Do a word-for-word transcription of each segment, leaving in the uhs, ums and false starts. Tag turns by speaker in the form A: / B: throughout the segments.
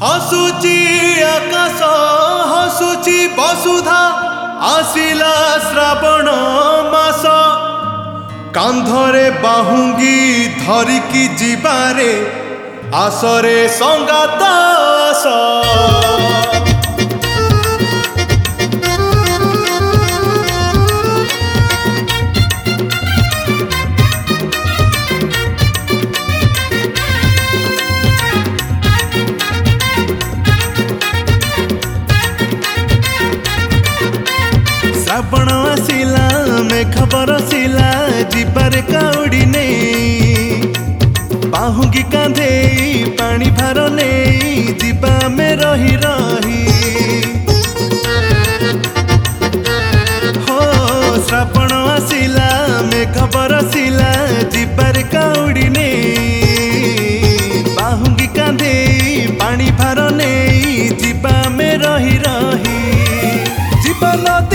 A: हसुची आकाश हसुची बसुधा आसिला श्रावण मास कांधरे बाहुंगी धरिकी जीवारे आसरे संगात आस श्रावण आसिला मेघ बरसिला जीवार काउड़ी ने बाहुंगी कांधे पानी भार ने जीवा में रही रही हो श्रावण आसिला मेघ बरसिला जीवार काउड़ी ने बाहुंगी कांधे पानी भार ने जीवा में रही रही जीवा नदी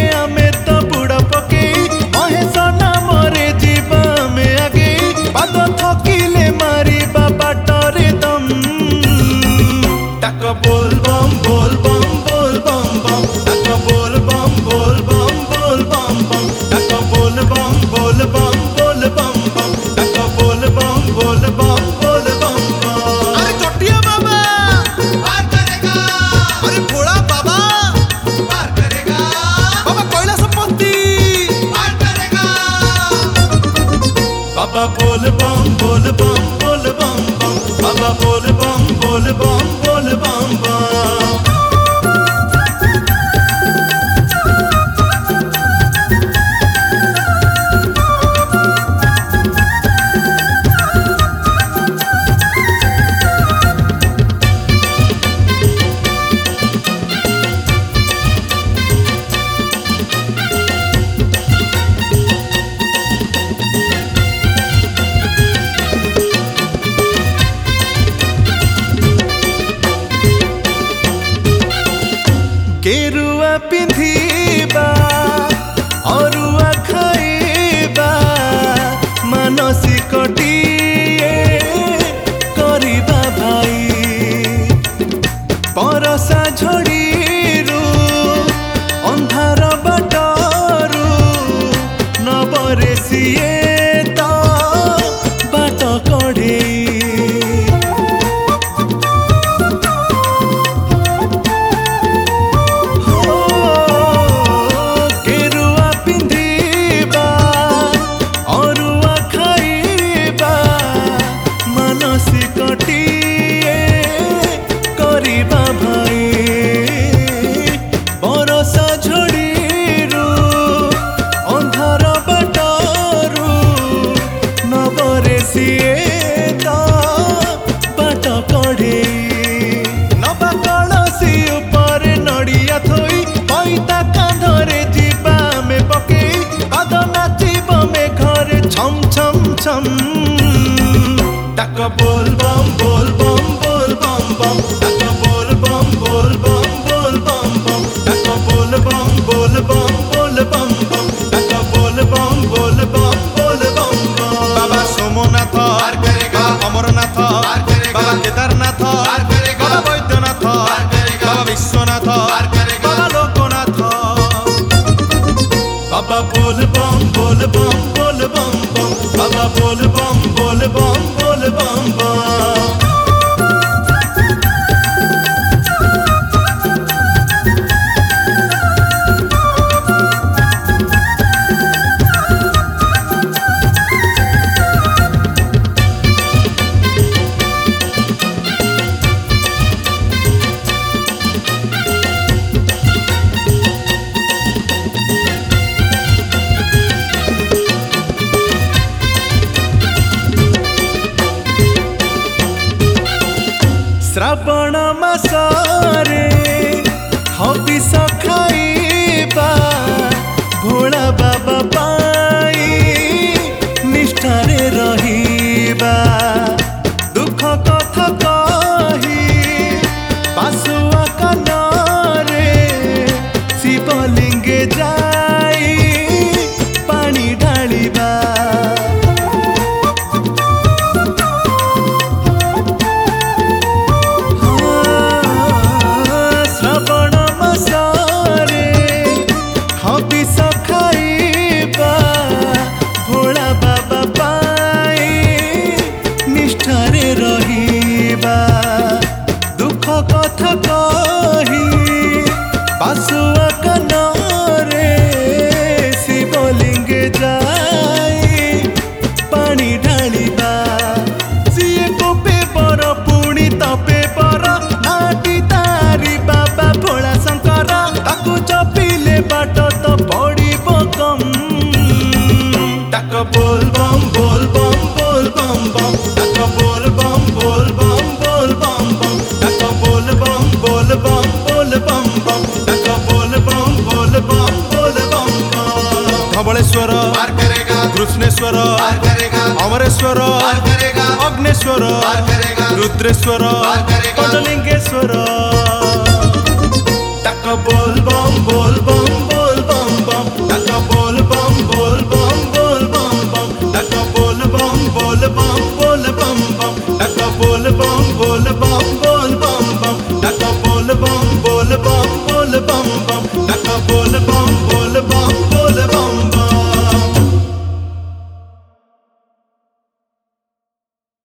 A: बोल बम बोल बम बोल बम बम टक बोल बम बोल बम बोल बम बम टक बोल बम बोल बम बोल बम बम टक बोल बम बोल बम बोल बम बम। अरे चोटिया बाबा पार करेगा, अरे भोला बाबा पार करेगा, बाबा कोयला संपत्ति पार करेगा, बाबा बोल बम बोल बम बोल बम बम बाबा बोल बम बोल बम बोल बम बम। केरुआ पिंधिबा अरुआ खाइबा मानसिकटिए करिबा भाई परसा झड़ीरू अंधार बाटरू नबरे सिए तो बाट कढ़े टक बोल बम बोल बम बोल बम बम टक बोल बम बोल बम बोल बम बम टक बोल बम बोल बम बोल बम बम टक बोल बम बोल बम बोल बम बम। बाबा सोमनाथ पार करेगा, अमरनाथ पार करेगा, बाबा केदारनाथ पार करेगा, बाबा बैद्यनाथ पार करेगा, बाबा विश्वनाथ पार करेगा, बाबा लोकनाथ बाबा बोल बम बोल बम बोल बम बम बाबा बोल बम बोल बम बोल बम बम। श्रावण मासरे हबिष खाइबा भोला बाबा पाई निष्ठारे रहिबा दुख कथा कही पासुआ कानरे शिवलिंगे जाई पानी ढालिबा हाँ धवळेश्वर
B: पार करेगा,
A: कृष्णेश्वर
B: पार करेगा,
A: अमरेश्वर
B: पार करेगा,
A: अग्नेश्वर
B: पार करेगा,
A: रुद्रेश्वर
B: पार करेगा,
A: पंचलिंगेश्वर टाका बोल बम बोल बम बोल बम बम टाका बोल बम बोल बम बोल बम बम टाका बोल बम बोल बम बोल बम बम टाका बोल बम बोल बम बोल बम बम टाका बोल बम बोल बम बोल बम बम टाका बोल बम बोल बम बोल बम